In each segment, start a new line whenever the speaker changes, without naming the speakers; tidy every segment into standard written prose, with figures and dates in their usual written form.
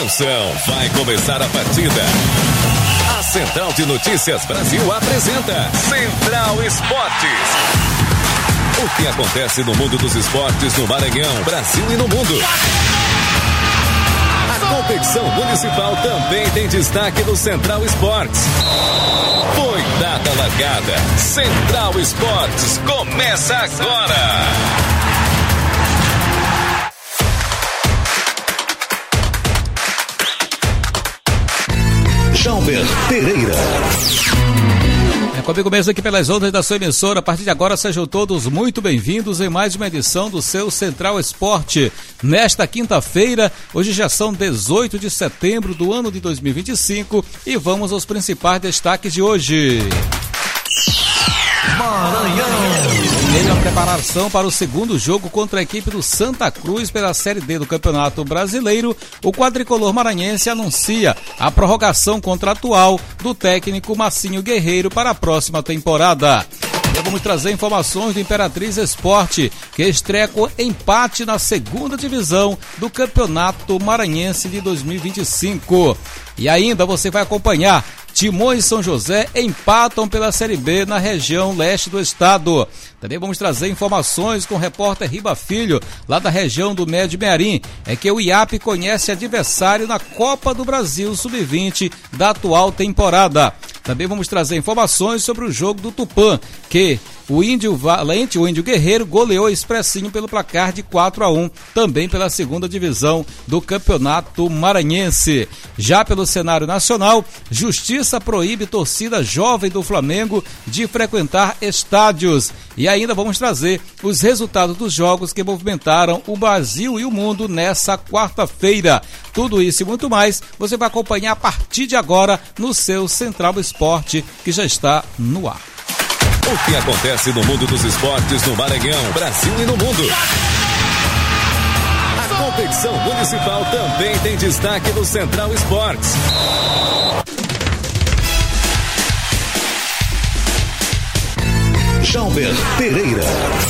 Atenção, vai começar a partida. A Central de Notícias Brasil apresenta Central Esportes. O que acontece no mundo dos esportes no Maranhão, Brasil e no mundo. A competição municipal também tem destaque no Central Esportes. Foi dada a largada. Central Esportes começa agora.
Jalber Pereira.
Comigo mesmo aqui pelas ondas da sua emissora. A partir de agora sejam todos muito bem-vindos em mais uma edição do seu Central Esporte. Nesta quinta-feira, hoje já são 18 de setembro do ano de 2025 e vamos aos principais destaques de hoje. Ele a preparação para o segundo jogo contra a equipe do Santa Cruz pela Série D do Campeonato Brasileiro. O quadricolor maranhense anuncia a prorrogação contratual do técnico Massinho Guerreiro para a próxima temporada. Vamos trazer informações do Imperatriz Esporte, que estreia com empate na segunda divisão do Campeonato Maranhense de 2025. E ainda você vai acompanhar: Timões e São José empatam pela Série B na região leste do estado. Também vamos trazer informações com o repórter Riba Filho, lá da região do Médio Mearim. É que o IAP conhece adversário na Copa do Brasil Sub-20 da atual temporada. Também vamos trazer informações sobre o jogo do Tupã, que o Índio Valente, o Índio Guerreiro, goleou Expressinho pelo placar de 4-1, também pela segunda divisão do Campeonato Maranhense. Já pelo cenário nacional, Justiça proíbe torcida jovem do Flamengo de frequentar estádios. E ainda vamos trazer os resultados dos jogos que movimentaram o Brasil e o mundo nessa quarta-feira. Tudo isso e muito mais você vai acompanhar a partir de agora no seu Central Esporte, que já está no ar.
O que acontece no mundo dos esportes no Maranhão, Brasil e no mundo. A competição municipal também tem destaque no Central Esportes.
Jalber Pereira.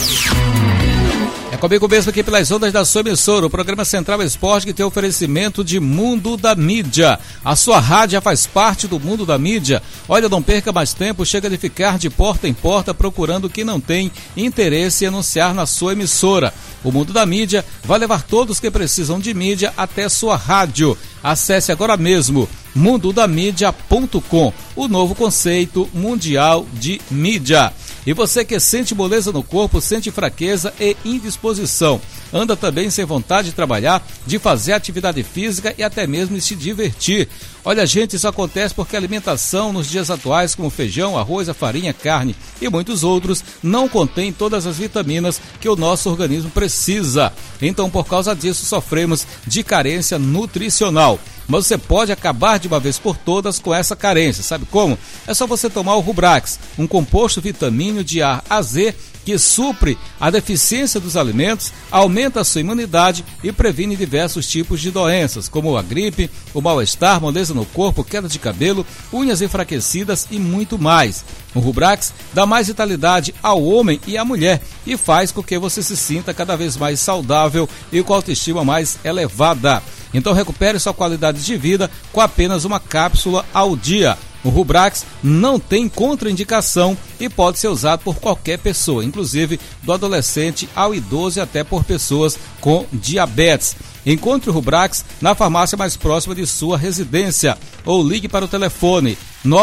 É comigo mesmo aqui pelas ondas da sua emissora, o programa Central Esporte, que tem oferecimento de Mundo da Mídia. A sua rádio já faz parte do Mundo da Mídia. Olha, não perca mais tempo, chega de ficar de porta em porta procurando quem não tem interesse em anunciar na sua emissora. O Mundo da Mídia vai levar todos que precisam de mídia até sua rádio. Acesse agora mesmo mundodamídia.com, o novo conceito mundial de mídia. E você que sente moleza no corpo, sente fraqueza e indisposição, anda também sem vontade de trabalhar, de fazer atividade física e até mesmo de se divertir. Olha, gente, isso acontece porque a alimentação nos dias atuais, como feijão, arroz, a farinha, carne e muitos outros, não contém todas as vitaminas que o nosso organismo precisa. Então, por causa disso, sofremos de carência nutricional. Mas você pode acabar de uma vez por todas com essa carência. Sabe como? É só você tomar o Rubrax, um composto vitamínico de A a Z que supre a deficiência dos alimentos, aumenta a sua imunidade e previne diversos tipos de doenças, como a gripe, o mal-estar, moleza no corpo, queda de cabelo, unhas enfraquecidas e muito mais. O Rubrax dá mais vitalidade ao homem e à mulher e faz com que você se sinta cada vez mais saudável e com a autoestima mais elevada. Então recupere sua qualidade de vida com apenas uma cápsula ao dia. O Rubrax não tem contraindicação e pode ser usado por qualquer pessoa, inclusive do adolescente ao idoso e até por pessoas com diabetes. Encontre o Rubrax na farmácia mais próxima de sua residência ou ligue para o telefone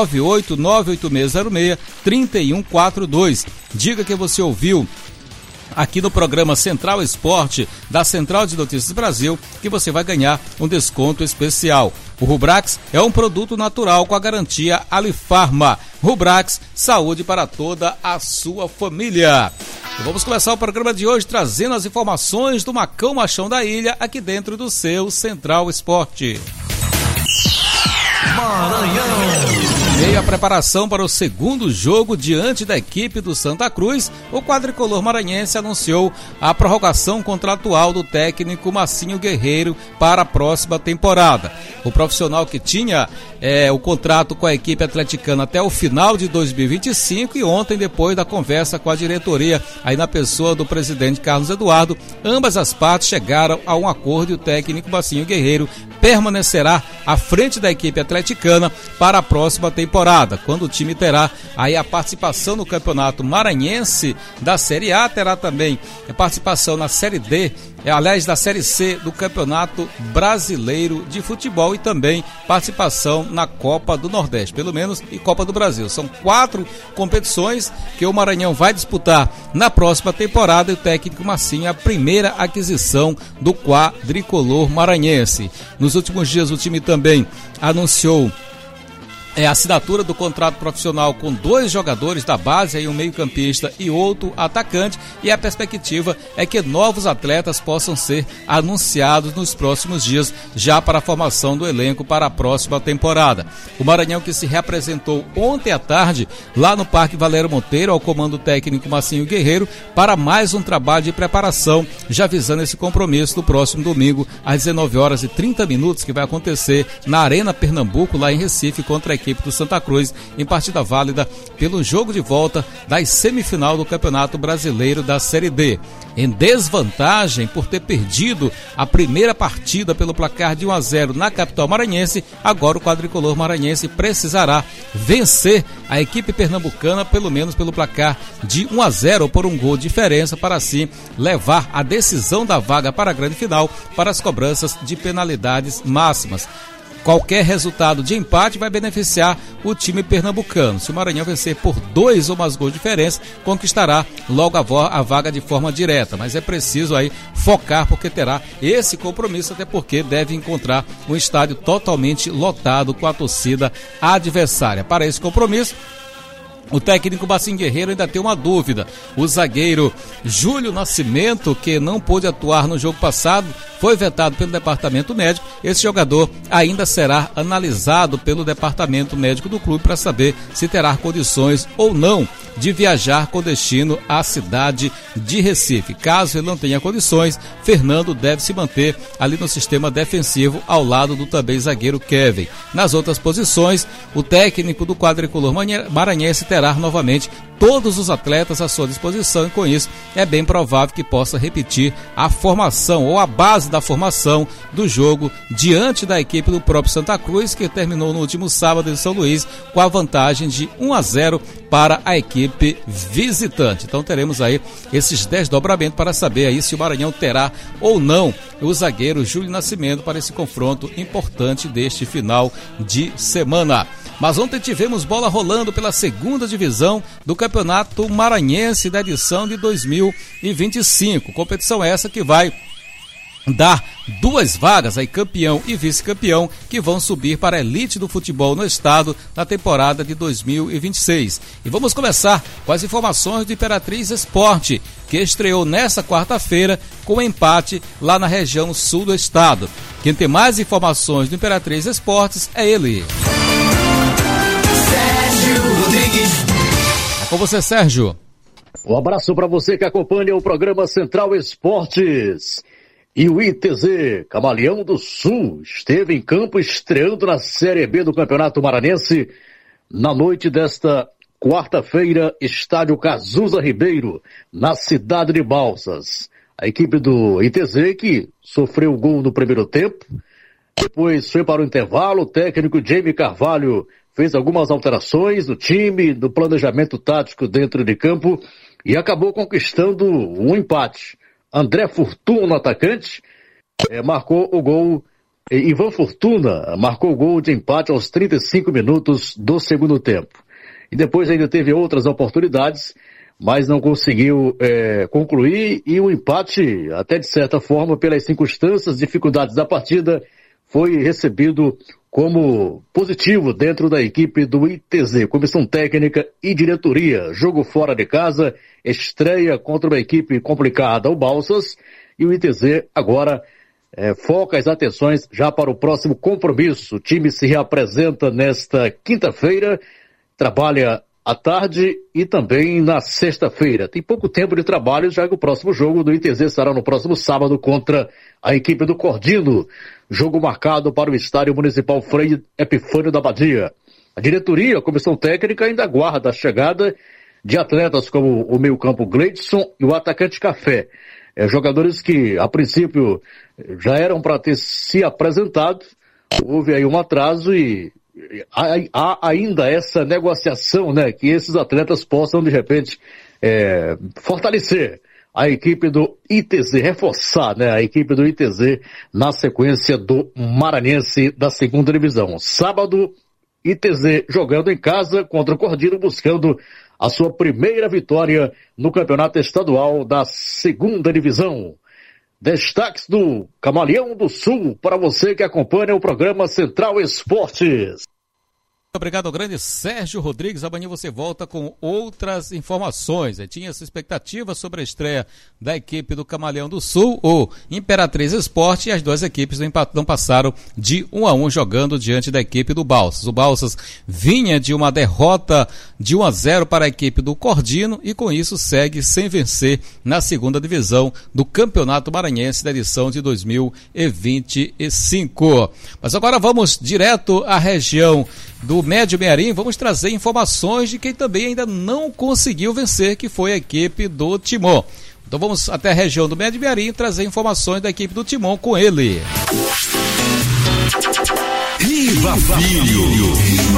9898606-3142. Diga que você ouviu aqui no programa Central Esporte da Central de Notícias Brasil, que você vai ganhar um desconto especial. O Rubrax é um produto natural com a garantia Alifarma. Rubrax, saúde para toda a sua família. E vamos começar o programa de hoje trazendo as informações do Macão Machão da Ilha, aqui dentro do seu Central Esporte.
Maranhão.
Meio a preparação para o segundo jogo diante da equipe do Santa Cruz, o quadricolor maranhense anunciou a prorrogação contratual do técnico Massinho Guerreiro para a próxima temporada. O profissional que tinha o contrato com a equipe atleticana até o final de 2025 e ontem, depois da conversa com a diretoria, aí na pessoa do presidente Carlos Eduardo, ambas as partes chegaram a um acordo e o técnico Massinho Guerreiro permanecerá à frente da equipe atleticana para a próxima temporada, quando o time terá aí a participação no Campeonato Maranhense da Série A, terá também a participação na Série D, aliás, da Série C do Campeonato Brasileiro de Futebol e também participação na Copa do Nordeste, pelo menos, e Copa do Brasil. São 4 competições que o Maranhão vai disputar na próxima temporada e o técnico Marcinho é a primeira aquisição do quadricolor maranhense. Nos últimos dias o time também anunciou a assinatura do contrato profissional com 2 jogadores da base, aí um meio-campista e outro atacante, e a perspectiva é que novos atletas possam ser anunciados nos próximos dias, já para a formação do elenco para a próxima temporada. O Maranhão, que se reapresentou ontem à tarde lá no Parque Valério Monteiro, ao comando técnico Marcinho Guerreiro, para mais um trabalho de preparação, já visando esse compromisso do próximo domingo, às 19h30, que vai acontecer na Arena Pernambuco, lá em Recife, contra a equipe do Santa Cruz, em partida válida pelo jogo de volta das semifinal do Campeonato Brasileiro da Série D. Em desvantagem por ter perdido a primeira partida pelo placar de 1-0 na capital maranhense, agora o quadricolor maranhense precisará vencer a equipe pernambucana, pelo menos pelo placar de 1-0 ou por um gol de diferença, para assim levar a decisão da vaga para a grande final, para as cobranças de penalidades máximas. Qualquer resultado de empate vai beneficiar o time pernambucano. Se o Maranhão vencer por 2 ou mais gols de diferença, conquistará logo a vaga de forma direta. Mas é preciso aí focar, porque terá esse compromisso, até porque deve encontrar um estádio totalmente lotado com a torcida adversária. Para esse compromisso, o técnico Marcinho Guerreiro ainda tem uma dúvida. O zagueiro Júlio Nascimento, que não pôde atuar no jogo passado, foi vetado pelo departamento médico. Esse jogador ainda será analisado pelo departamento médico do clube para saber se terá condições ou não de viajar com destino à cidade de Recife. Caso ele não tenha condições, Fernando deve se manter ali no sistema defensivo ao lado do também zagueiro Kevin. Nas outras posições, o técnico do quadricolor maranhense terá novamente todos os atletas à sua disposição e com isso é bem provável que possa repetir a formação ou a base da formação do jogo diante da equipe do próprio Santa Cruz, que terminou no último sábado em São Luís com a vantagem de 1-0 para a equipe visitante. Então teremos aí esses desdobramentos para saber aí se o Maranhão terá ou não o zagueiro Júlio Nascimento para esse confronto importante deste final de semana. Mas ontem tivemos bola rolando pela 2ª divisão do Campeonato Maranhense da edição de 2025. Competição essa que vai dar 2 vagas, aí campeão e vice-campeão, que vão subir para a elite do futebol no estado na temporada de 2026. E vamos começar com as informações do Imperatriz Esporte, que estreou nesta quarta-feira com empate lá na região sul do estado. Quem tem mais informações do Imperatriz Esportes é ele. É com você, Sérgio.
Um abraço para você que acompanha o programa Central Esportes. E o ITZ, Camaleão do Sul, esteve em campo estreando na Série B do Campeonato Maranhense na noite desta quarta-feira, estádio Cazuza Ribeiro, na cidade de Balsas. A equipe do ITZ, que sofreu gol no primeiro tempo, depois foi para o intervalo, o técnico Jamie Carvalho fez algumas alterações no time, no planejamento tático dentro de campo e acabou conquistando um empate. André Fortuna, no atacante, marcou o gol. Ivan Fortuna marcou o gol de empate aos 35 minutos do segundo tempo. E depois ainda teve outras oportunidades, mas não conseguiu concluir. E o empate, até de certa forma, pelas circunstâncias, dificuldades da partida, foi recebido como positivo dentro da equipe do ITZ, comissão técnica e diretoria. Jogo fora de casa, estreia contra uma equipe complicada, o Balsas, e o ITZ agora foca as atenções já para o próximo compromisso. O time se reapresenta nesta quinta-feira, trabalha à tarde e também na sexta-feira. Tem pouco tempo de trabalho, já que o próximo jogo do ITZ será no próximo sábado contra a equipe do Cordino. Jogo marcado para o Estádio Municipal Frei Epifânio da Badia. A diretoria, a comissão técnica ainda aguarda a chegada de atletas como o meio-campo Gleidson e o atacante Café. jogadores que a princípio já eram para ter se apresentado, houve aí um atraso e há ainda essa negociação, né, que esses atletas possam de repente fortalecer a equipe do ITZ, reforçar, né, a equipe do ITZ na sequência do Maranhense da segunda divisão. Sábado, ITZ jogando em casa contra o Cordino, buscando a sua primeira vitória no campeonato estadual da segunda divisão. Destaques do Camaleão do Sul para você que acompanha o programa Central Esportes.
Obrigado ao grande Sérgio Rodrigues. Amanhã você volta com outras informações. Tinha essa expectativa sobre a estreia da equipe do Camaleão do Sul, o Imperatriz Esporte, e as duas equipes não passaram de 1-1 jogando diante da equipe do Balsas. O Balsas vinha de uma derrota de 1-0 para a equipe do Cordino e com isso segue sem vencer na segunda divisão do Campeonato Maranhense da edição de 2025. Mas agora vamos direto à região do Médio Mearim, vamos trazer informações de quem também ainda não conseguiu vencer, que foi a equipe do Timon. Então vamos até a região do Médio Mearim trazer informações da equipe do Timon com ele.
Riba Filho.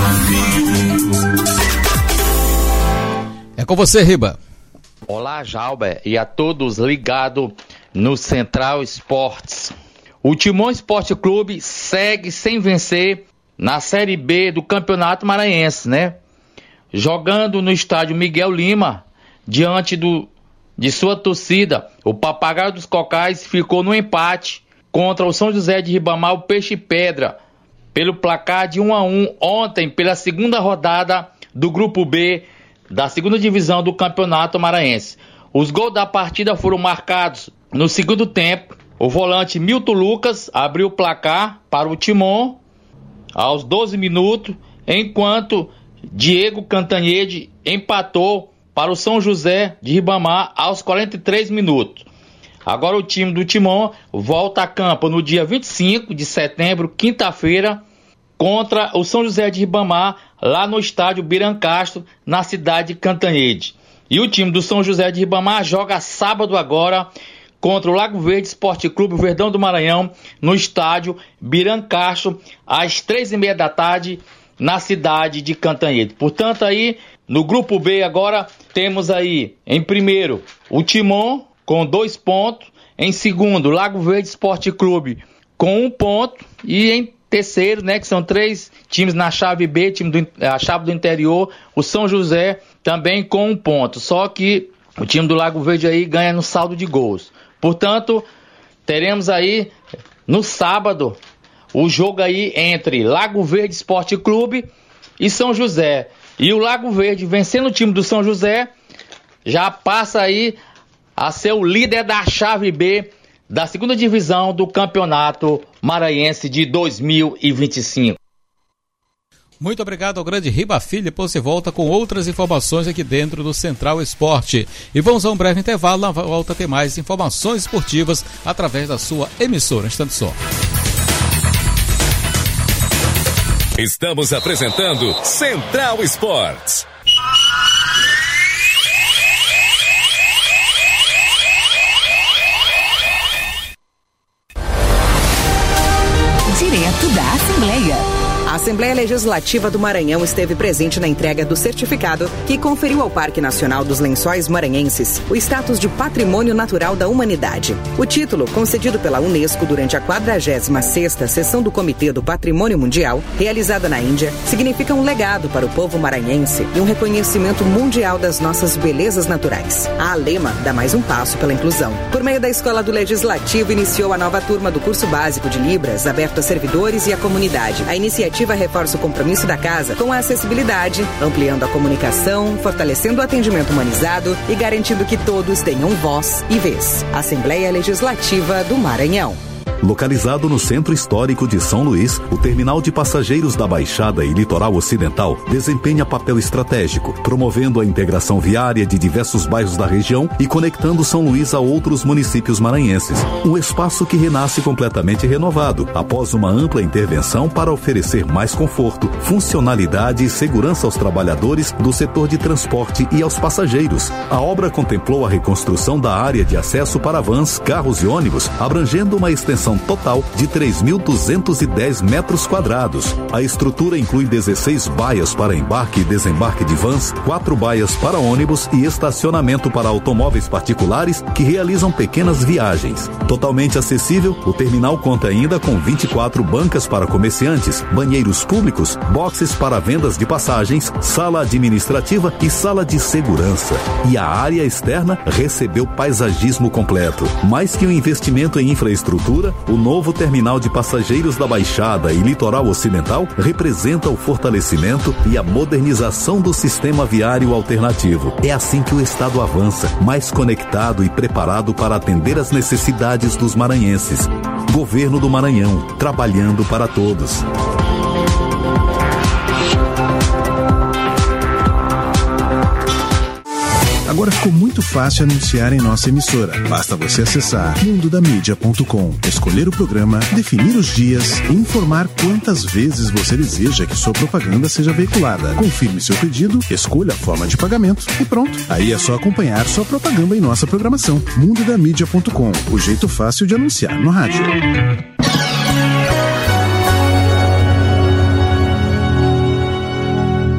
É com você, Riba.
Olá, Jalber, e a todos ligados no Central Esportes. O Timon Esporte Clube segue sem vencer na Série B do Campeonato Maranhense, né? Jogando no estádio Miguel Lima, diante de sua torcida, o Papagaio dos Cocais ficou no empate contra o São José de Ribamar, o Peixe Pedra, pelo placar de 1-1 ontem, pela segunda rodada do Grupo B da segunda divisão do Campeonato Maranhense. Os gols da partida foram marcados no segundo tempo. O volante Milton Lucas abriu o placar para o Timon aos 12 minutos, enquanto Diego Cantanhede empatou para o São José de Ribamar aos 43 minutos. Agora o time do Timon volta a campo no dia 25 de setembro, quinta-feira, contra o São José de Ribamar, lá no estádio Birancastro, na cidade de Cantanhede. E o time do São José de Ribamar joga sábado agora contra o Lago Verde Esporte Clube Verdão do Maranhão, no estádio Birancastro, às 3h30 da tarde, na cidade de Cantanhede. Portanto, aí, no Grupo B agora, temos aí, em primeiro, o Timon, com 2 pontos, em segundo, Lago Verde Esporte Clube, com 1 ponto, e em terceiro, né, que são 3 times na chave B, a chave do interior, o São José, também com 1 ponto, só que o time do Lago Verde aí ganha no saldo de gols. Portanto, teremos aí no sábado o jogo aí entre Lago Verde Esporte Clube e São José. E o Lago Verde, vencendo o time do São José, já passa aí a ser o líder da chave B da segunda divisão do Campeonato Maranhense de 2025.
Muito obrigado ao grande Riba Filho. Depois você volta com outras informações aqui dentro do Central Esporte. E vamos a um breve intervalo. Na volta tem mais informações esportivas através da sua emissora. Instante só.
Estamos apresentando Central Esportes.
Direto da Assembleia.
A Assembleia Legislativa do Maranhão esteve presente na entrega do certificado que conferiu ao Parque Nacional dos Lençóis Maranhenses o status de Patrimônio Natural da Humanidade. O título, concedido pela Unesco durante a 46ª Sessão do Comitê do Patrimônio Mundial, realizada na Índia, significa um legado para o povo maranhense e um reconhecimento mundial das nossas belezas naturais. A ALEMA dá mais um passo pela inclusão. Por meio da Escola do Legislativo, iniciou a nova turma do curso básico de Libras, aberto a servidores e à comunidade. A iniciativa reforça o compromisso da casa com a acessibilidade, ampliando a comunicação, fortalecendo o atendimento humanizado e garantindo que todos tenham voz e vez. Assembleia Legislativa do Maranhão.
Localizado no centro histórico de São Luís, o terminal de passageiros da Baixada e Litoral Ocidental desempenha papel estratégico, promovendo a integração viária de diversos bairros da região e conectando São Luís a outros municípios maranhenses. Um espaço que renasce completamente renovado, após uma ampla intervenção para oferecer mais conforto, funcionalidade e segurança aos trabalhadores do setor de transporte e aos passageiros. A obra contemplou a reconstrução da área de acesso para vans, carros e ônibus, abrangendo uma extensão total de 3.210 metros quadrados. A estrutura inclui 16 baias para embarque e desembarque de vans, 4 baias para ônibus e estacionamento para automóveis particulares que realizam pequenas viagens. Totalmente acessível, o terminal conta ainda com 24 bancas para comerciantes, banheiros públicos, boxes para vendas de passagens, sala administrativa e sala de segurança. E a área externa recebeu paisagismo completo. Mais que um investimento em infraestrutura, o novo terminal de passageiros da Baixada e Litoral Ocidental representa o fortalecimento e a modernização do sistema viário alternativo. É assim que o Estado avança, mais conectado e preparado para atender às necessidades dos maranhenses. Governo do Maranhão, trabalhando para todos.
Agora ficou muito fácil anunciar em nossa emissora. Basta você acessar mundodamídia.com, escolher o programa, definir os dias e informar quantas vezes você deseja que sua propaganda seja veiculada. Confirme seu pedido, escolha a forma de pagamento e pronto. Aí é só acompanhar sua propaganda em nossa programação. mundodamídia.com, o jeito fácil de anunciar no rádio.